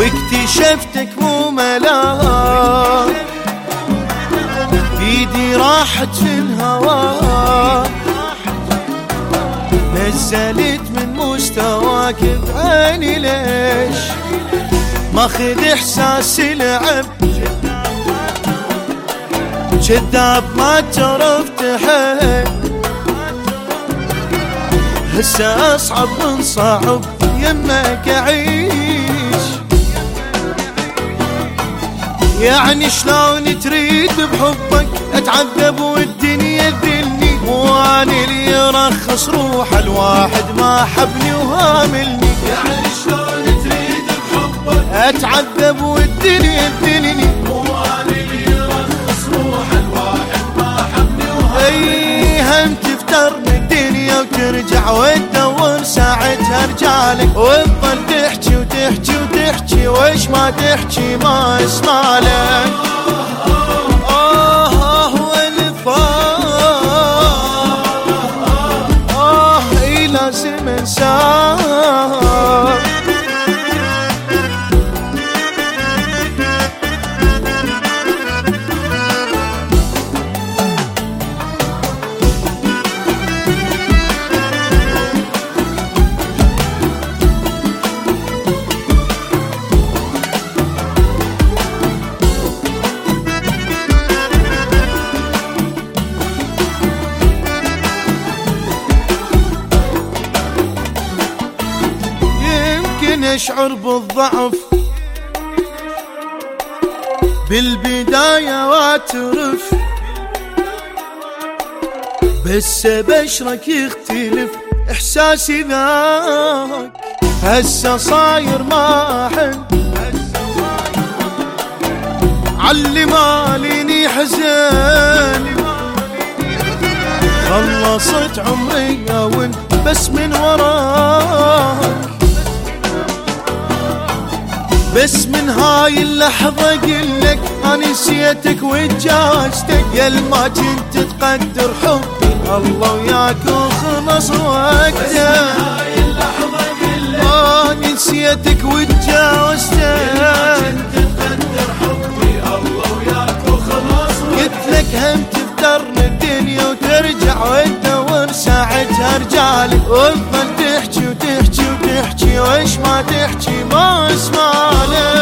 واكتشفتك مو ملاك، ايدي راحت في الهواء، نزلت من مستواك بعيني. ليش ماخذ احساسي لعب؟ كذاب ما تعرف تحب، هسه اصعب من صعب يمك اعيش. يعني شلون تريد بحبك اتعذب والدنيا تذلني؟ مو اني اللي يرخص روح الواحد ما حبني وهاملني. يعني شلون تريد بحبك اتعذب والدنيا تذلني؟ مو اني اللي يرخص روح الواحد ما حبني وهاملني. هم تفترني الدنيا وترجع وتدور ساعتها رجالك، وتظل تحكي وتحكي وتحكي ويش ما تحكي ما اسمع لك. والفا لازم انساك. اشعر بالضعف بالبداية واعترف، بس بشرك يختلف احساسي ذاك. هسه صاير ما احن علي ماليني حزن، خلصت عمري وانت بس من وراك. بس من هاي اللحظة قلك أنا نسيتك واتجاوزتك، يل ما كنت تقدر حبي الله وياك وخلص وقتك. هاي اللحظة قلك أنا نسيتك واتجاوزتك، تقدر حبي الله وياك وخلص وقتك. قلتلك هم تفترني الدنيا وترجع وتدور ساعتها رجالك، وتظل تحكي وتحكي وتحكي ويش ما تحكي ما اسمع لك.